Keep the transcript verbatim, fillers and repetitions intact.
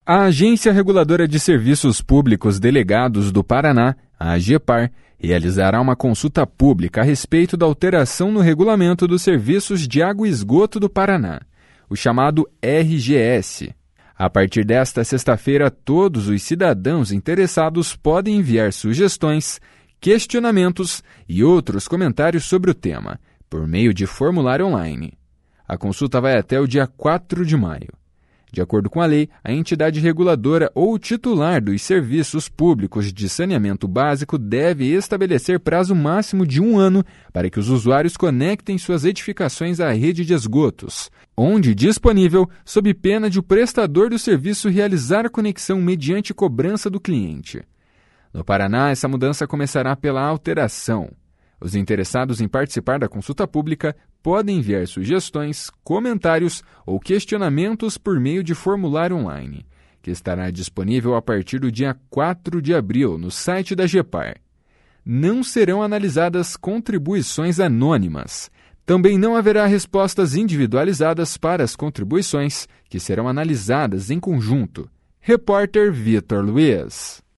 A Agência Reguladora de Serviços Públicos Delegados do Paraná, a AGEPAR, realizará uma consulta pública a respeito da alteração no regulamento dos serviços de água e esgoto do Paraná, o chamado R G S. A partir desta sexta-feira, todos os cidadãos interessados podem enviar sugestões, questionamentos e outros comentários sobre o tema, por meio de formulário online. A consulta vai até o dia quatro de maio. De acordo com a lei, a entidade reguladora ou titular dos serviços públicos de saneamento básico deve estabelecer prazo máximo de um ano para que os usuários conectem suas edificações à rede de esgotos, onde disponível, sob pena de o prestador do serviço realizar a conexão mediante cobrança do cliente. No Paraná, essa mudança começará pela alteração. Os interessados em participar da consulta pública podem enviar sugestões, comentários ou questionamentos por meio de formulário online, que estará disponível a partir do dia quatro de abril no site da AGEPAR. Não serão analisadas contribuições anônimas. Também não haverá respostas individualizadas para as contribuições, que serão analisadas em conjunto. Repórter Vitor Luiz.